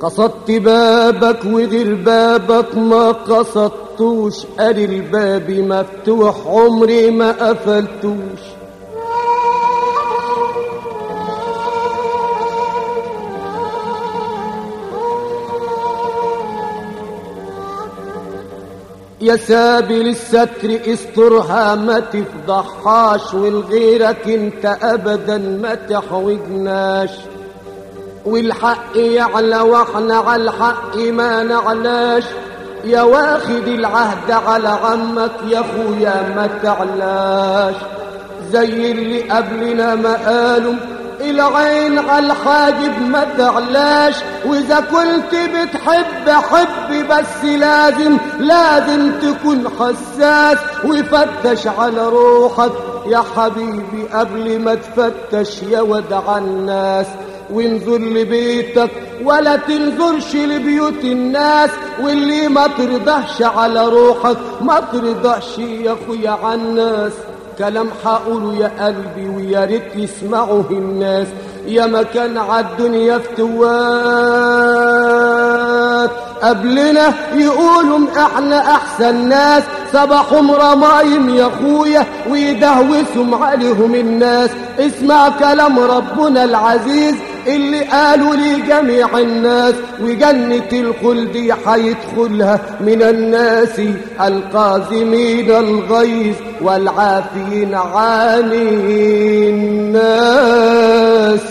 قصدت بابك وغير بابك ما قصدتوش، قال الباب مفتوح عمري ما قفلتوش. يا سابل الستر استرها ما تفضحهاش، والغيرك انت ابدا ما تحوجناش. والحق يعلى واحنا على الحق ما نعلاش، يا واخد العهد على عمك يا اخويا ما تعلاش. زي اللي قبلنا ما قالوا العين على الحاجب ما تعلاش. واذا كنت بتحب حب بس لازم تكون حساس، وفتش على روحك يا حبيبي قبل ما تفتش يا ودع الناس. وانظر لبيتك ولا تنظرش لبيوت الناس، واللي ما ترضاش على روحك ما ترضاش يا اخويا على الناس. كلام حقوله يا قلبي ويا ريت يسمعه الناس. يا مكان عالدنيا فتوات قبلنا يقولوا احنا احسن ناس، صباحهم رمايم يا اخويا ويدهوسهم عليهم الناس. اسمع كلام ربنا العزيز اللي قالوا لجميع الناس، وجنة الخلد حيدخلها من الناس القازمين الغيظ والعافين عن الناس.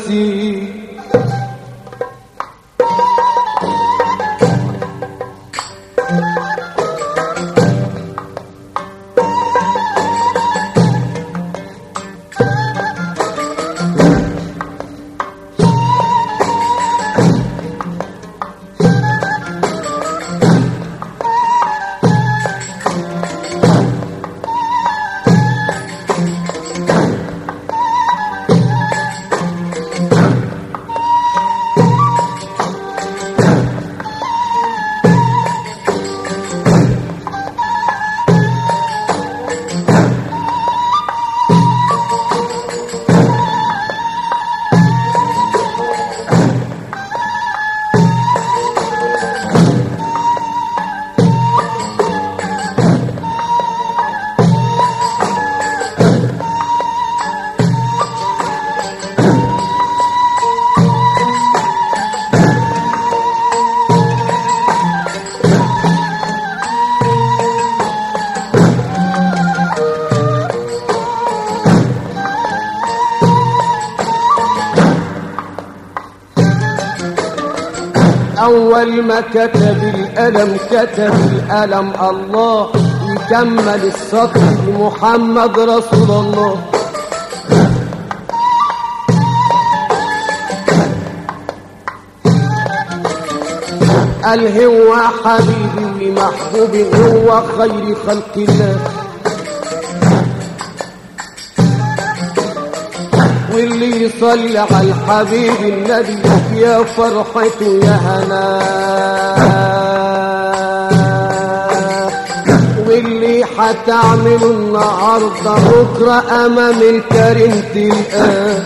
أول ما كتب الألم الله، يكمل السطر محمد رسول الله. قال هو حبيبي ومحبوبي هو خير خلق الله، واللي يصلي على الحبيب النبي يا فرحته يا هنا، واللي حتعمله النهارده بكره امام الكريم تلقاه.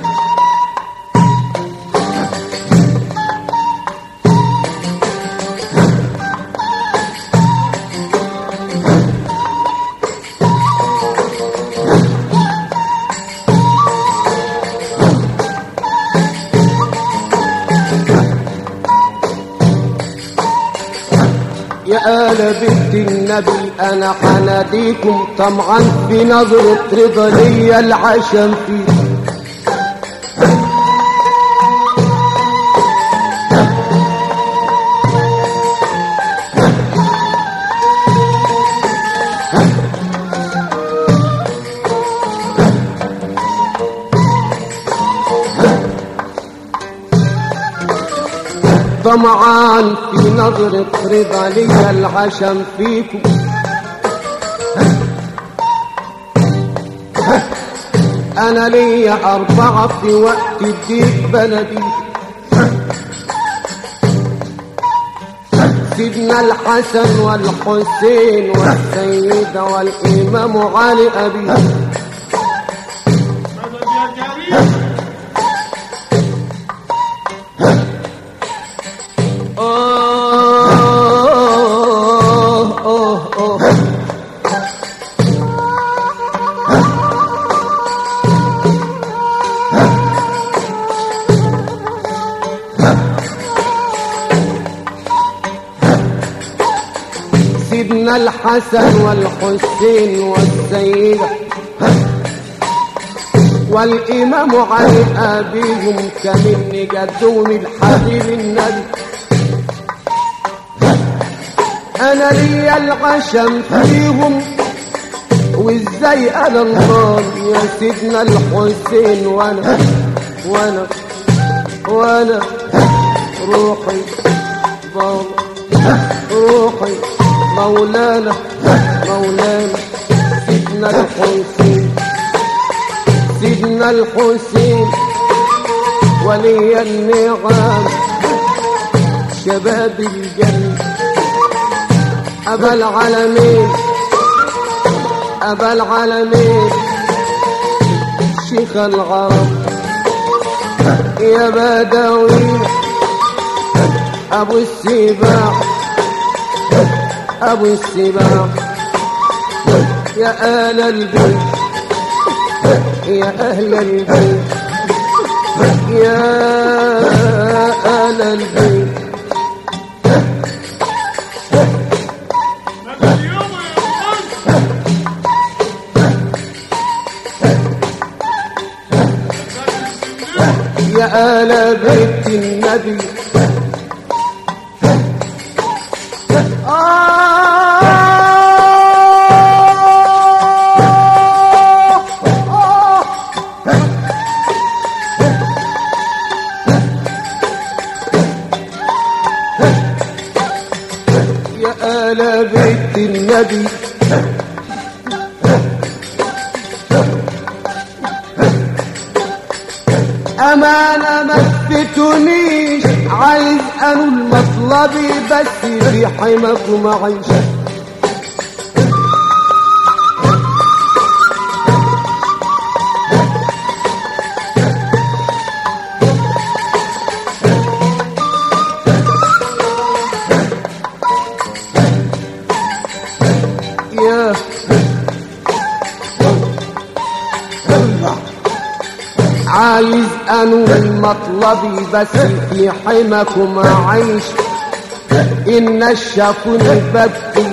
يا آل بيت النبي أنا حناديكم طمعا بنظرة رضا ليا العشم فيه. طمعان في نظرة رضا ليا العشم فيكم. أنا ليا 4 في وقت الديك بلدي، سيدنا الحسن والحسين والسيدة والإمام علي أبي. سيدنا الحسن والحسين والسيدة والإمام علي أبيهم كمن جدهم الحبيب النبي. أنا لي العشم فيهم وإزاي أنا الله يا سيدنا الحسين وأنا روحي بابا روحي مولانا سيدنا الحسين سيدنا الحسين ولي النعم شباب الجنة أبا العالمين شيخ العرب يا بدوي أبو السباع يا آل البيت يا أهل البيت يا آل البيت يا آل بيت النبي يا آل بيت النبي أمانة ما تفتنيش عايز أنول مطلبي بس في حماكم أعيش. عايز أنول مطلبي بس في حماكم أعيش. إن شافوني ببكي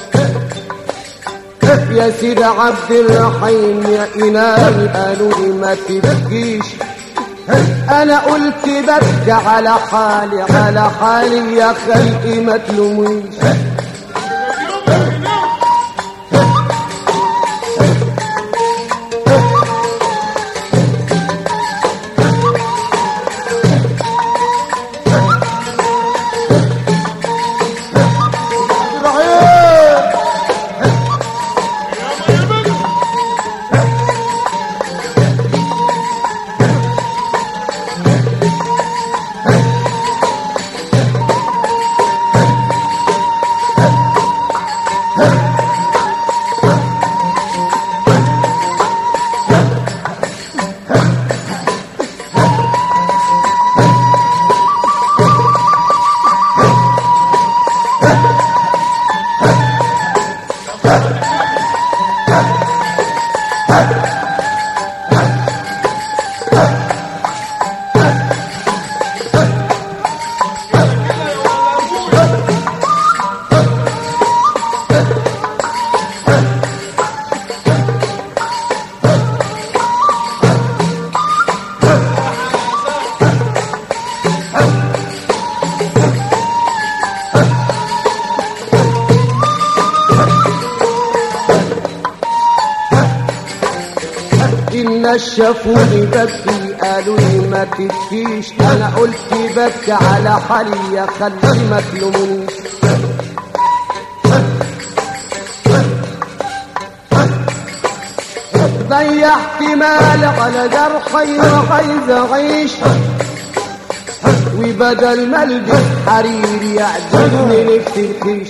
يا سيد عبد الرحيم يا إلهي قالوا لي ما تبكيش. أنا قلت ببكي على حالي يا خلقي ما تلوميش. إن شافوني ببكي قالوا لي ما تبكيش. أنا قلت ببكي على حالي يا خلي ما تلومونيش. ضيعت مالي على جرحي وعايز أعيش. وبدل ما البس حرير يعجبني نفسي الخيش.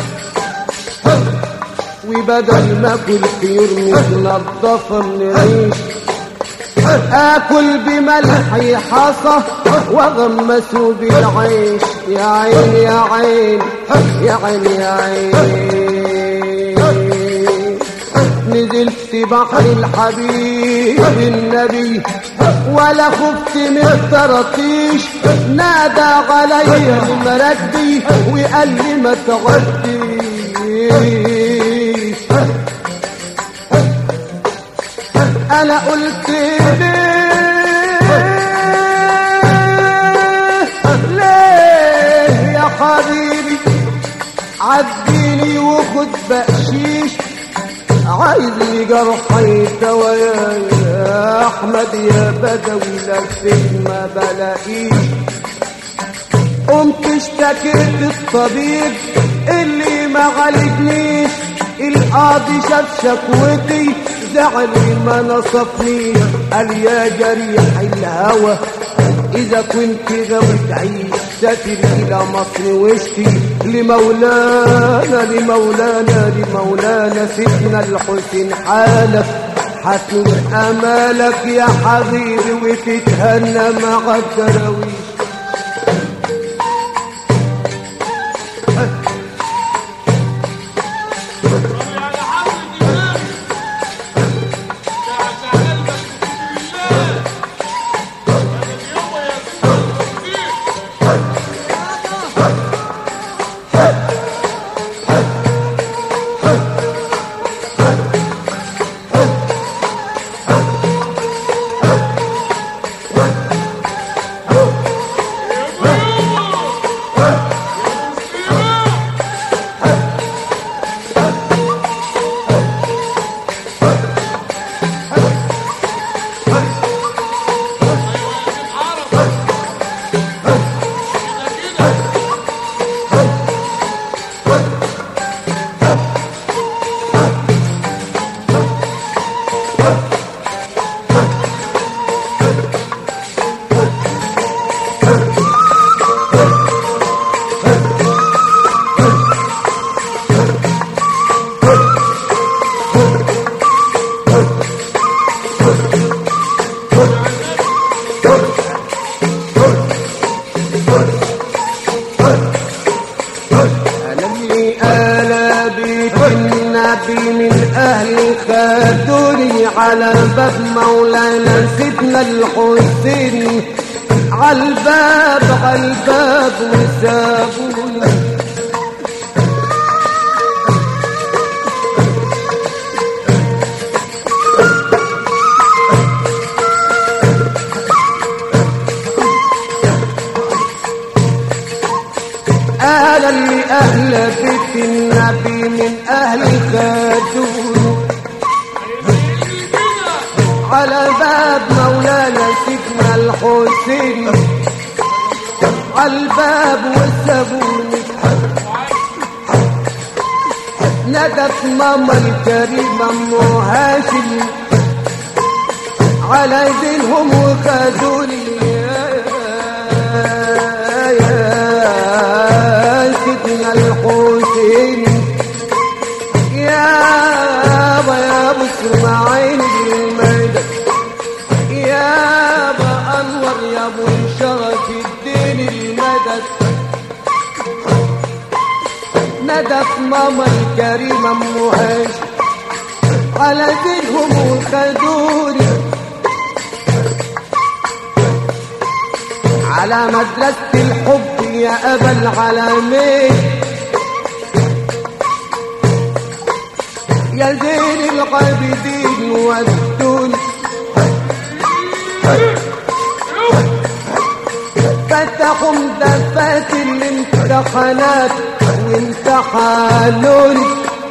وبدل ما اكل طيور متنضفه من ريش اكل بملحي حصى واغمسه بالعيش. يا عين يا عين يا عين يا عين. نزلت بحر الحبيب النبي ولا خفت من الطراطيش. نادى علي المردي وقال لي ما تعدي انا قلت ليه يا حبيبي عديني وخد بقشيش عايزني جرحي دوايا يا احمد يا بدوي لفيت ما بلاقيش قمت اشتكيت الطبيب اللي ما عالجنيش القاضي شاف شكوتي زعل ما نصفنيش قال يا جريح الهوى إذا كنت غاوي تعيش سافر إلى مصر واشكي لمولانا لمولانا لمولانا سيدنا الحسين حالك هتنور أمالك يا حبيبي وتتهنى مع الدراويش. من أهل خدوني على باب مولانا سيدنا الحسين عالباب عالباب وسابوني أهلا لأهل بيت النبي من أهل خدون على باب مولانا سيدنا الحسين عالباب والسابوني ندت ماما الكريمة أم هاشم على دينهم وخدوني سيدنا الحسين يابا يا ابو اسماعيل المدد يابا انور يا ابو شرف الدين المدد ندت ماما الكريمه ام هاشم على دينهم وخدوني على مدرسة الحب يا أبا العالمين يا زين العابدين والدون فتحوا مدفات الامتحانات وامتحانوني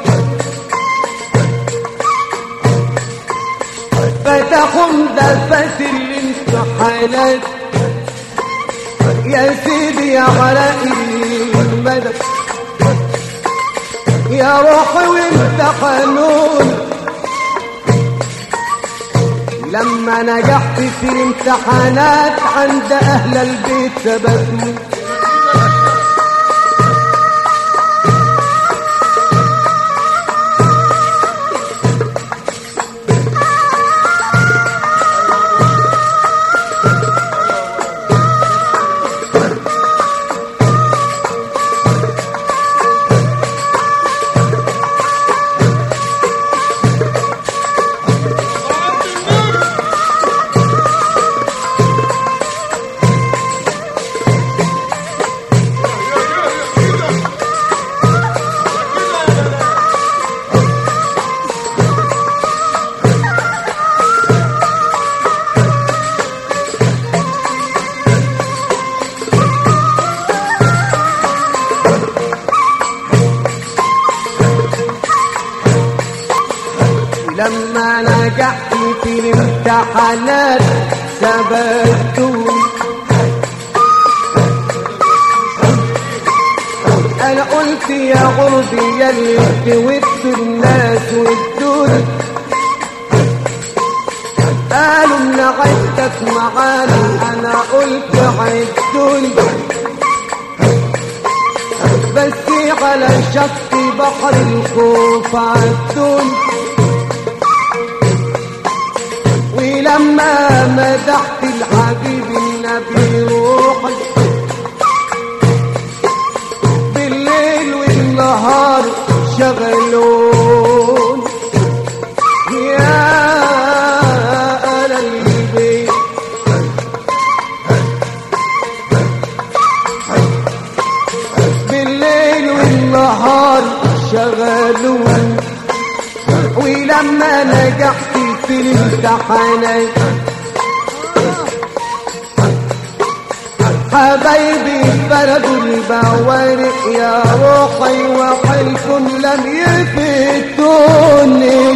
فتحوا مدفات الامتحانات يا سيدي يا غرائي المدد يا روحي وانت قانون لما نجحت في الامتحانات عند اهل البيت ثبتني لما نجحت في الامتحانات ثبتوني. انا قلت يا غربي ياللي ودوا الناس ودوني، قالوا من عدتك معانا، انا قلت عدوني بس على شط بحر الخوف عدوني. ولما مدحت الحبيب النبي روحي بالليل والنهار شغلون يا أهل البيت. بالليل والنهار شغلون. ولما نجحت في الامتحانات حبايبي بردوا البوارق يا روحي وحلكم لم يفتوني.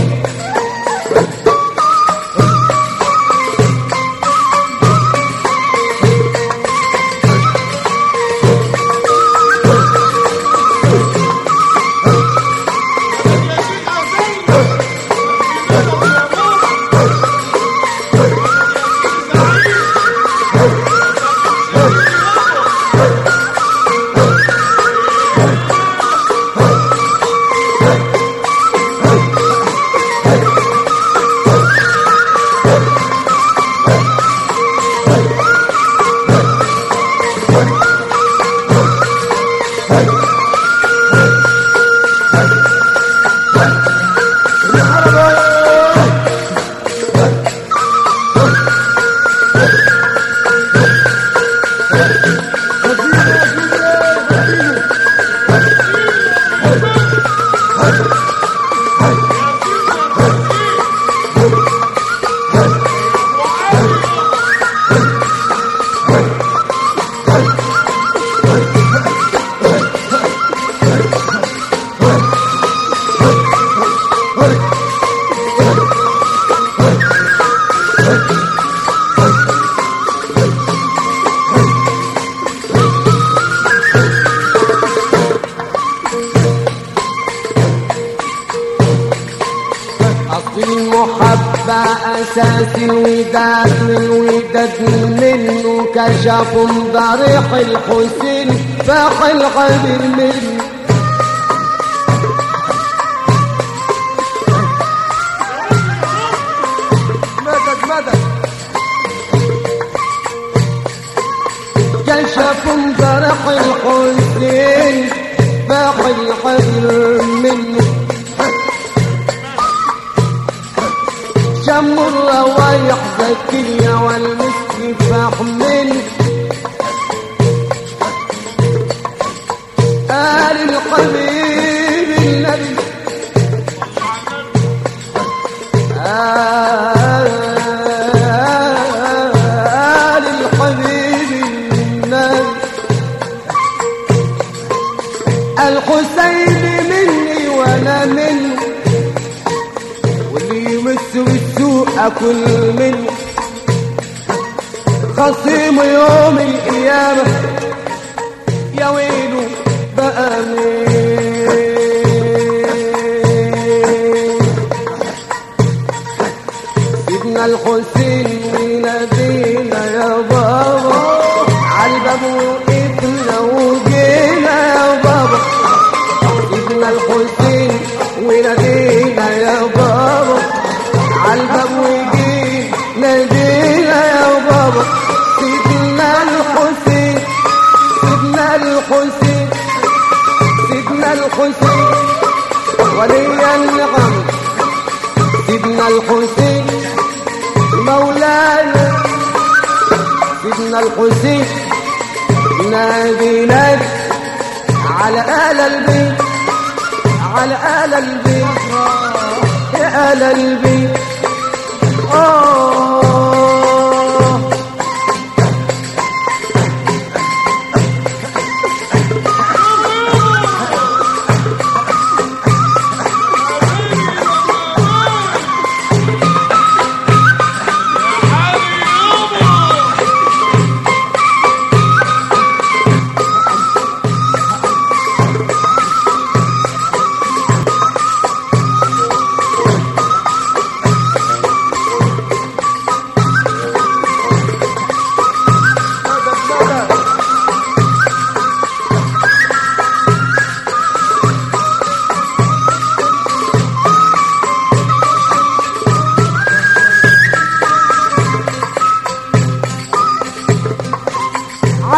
المحبة أساس الوداد، والوداد منه كشفوا ضريح الحسين فاح الغدر منه. مدد كشفوا ضريح الحسين فاح الغدر منه. شم الروايح زكية والمسك فاحمل. قال الحبيب النبي قال الحبيب النبي الحسين مني وانا منه، واللي يمس بالسوء اكل منه. خصيم يوم القيامة يا ويله بقى مين. سيدنا الحسين ونادينا يا بابا عالباب وقفنا وجينا يا بابا. سيدنا الحسين ونادينا يا بابا عالباب وجينا نادينا يا بابا. سيدنا الحسين سيدنا الحسين سيدنا الحسين ولي النعم. سيدنا الحسين مولانا. سيدنا الحسين نادي نادي على آل البيت، على آل البيت يا آل البيت.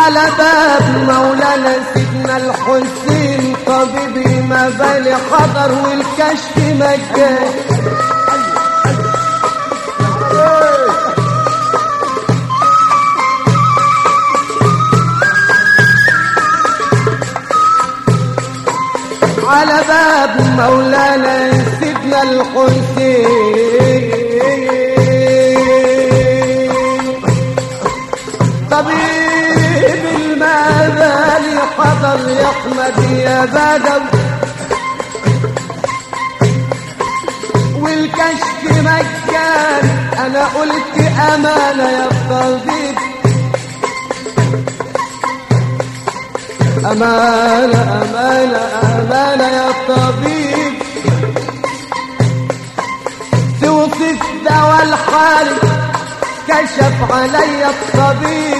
على باب مولانا سيدنا الحسين طبيب المبالي حضر والكشف مجاني. على باب مولانا سيدنا الحسين طبيب المبالي حضر يحمد يا بدو والكشف مجاني. انا قلت امانه يا طبيب أمانة أمانة أمانة يا طبيب توصف دوا الحالي كشف علي الطبيب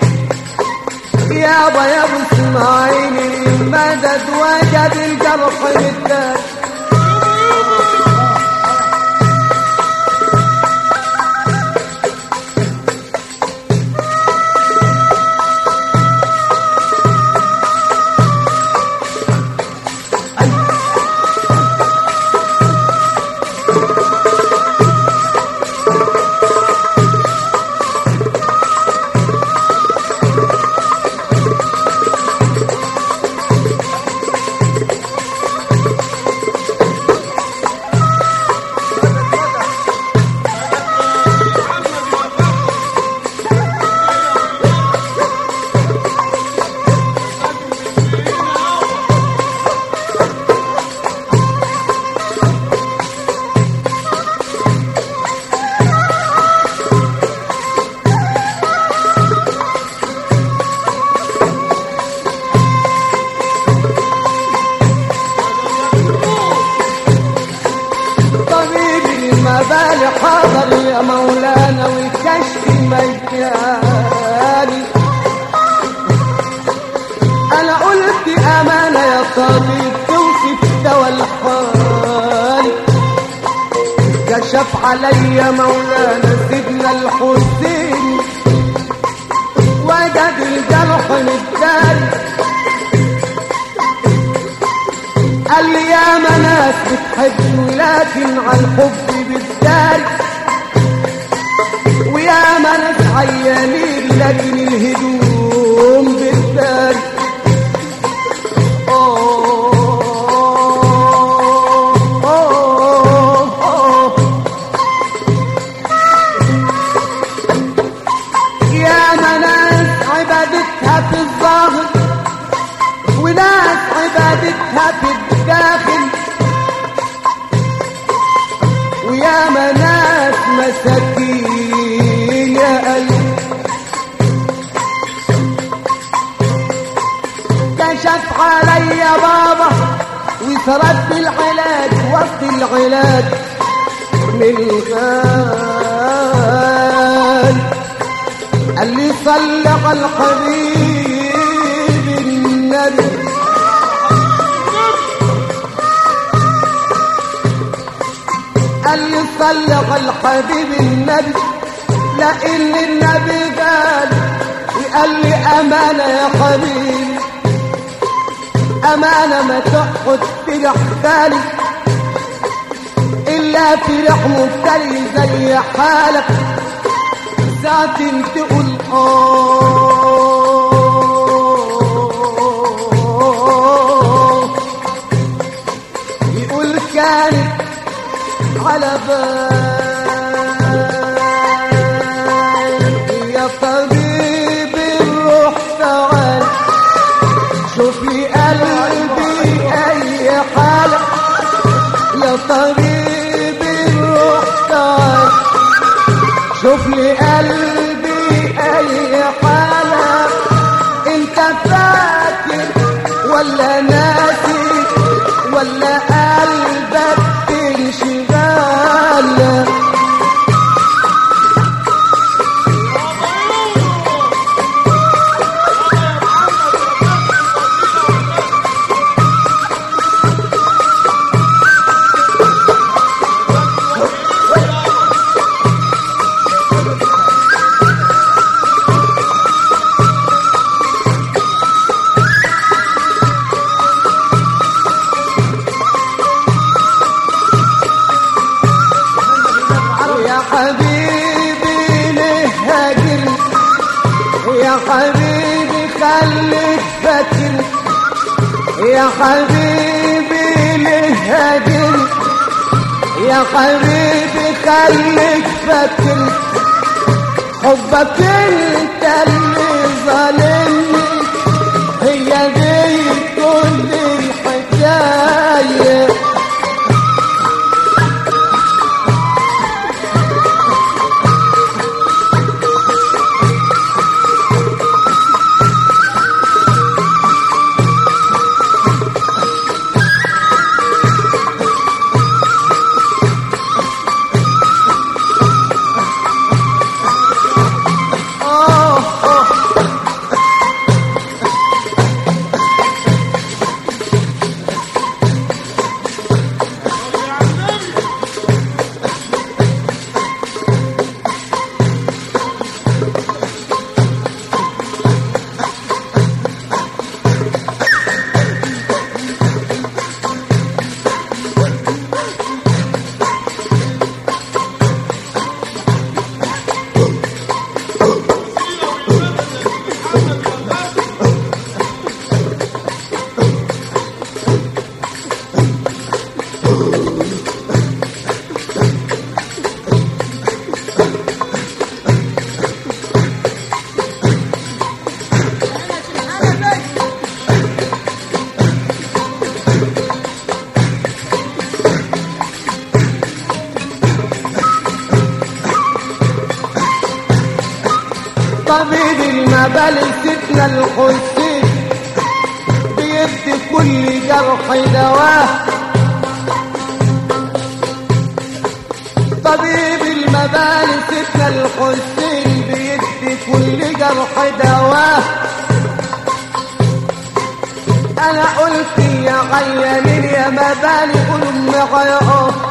يابا يا ابو اسماعيل المدد وجد الجرح بالدم. المبالي حاضر يا مولانا والكشف مجاني. انا قلت امانه يا طبيب توصف دوا الحالي كشف علي مولانا سيدنا الحسين وجد الجرح متداري. قال لي يا ناس بتحب ولكن على الحب بالدار ويا ناس عيانين لكن الهدوم بالدار. يا ناس عبادتها في الظاهر وناس عبادتها في الداخل ويا ناس مساكين يا قلب. كشف علي يا بابا وسرد بالعلاج وسط العلاج من الغال. قال لي صل على الحبيب النبي قال لي صل على الحبيب النبي لأن النبي قال لي أمانة يا حبيبي أمانة ما تقعد ترح بالي إلا ترح مبتلي زي حالك ساعة تقول يقول كانت على بالي يا طبيب الروح تعال شوف لي قلبي أي حالة يا طبيب الروح تعال شوف لي قلبي أي حالة. انت فاكر ولا ناسي ولا قلبك انشغال حبيبي ليه هاجرني يا حبيبي خليك فاكرني يا حبيبي ليه هاجرني يا حبيبي خليك فاكرني حبك انت اللي ظالمني هي دي كل الحكايه طبيب المبالي سيدنا الحسين بيدي كل جرح دواه طبيب المبالي سيدنا الحسين بيدي كل جرح دواه انا قلت يا عيانين يا مبالي قولوا معايا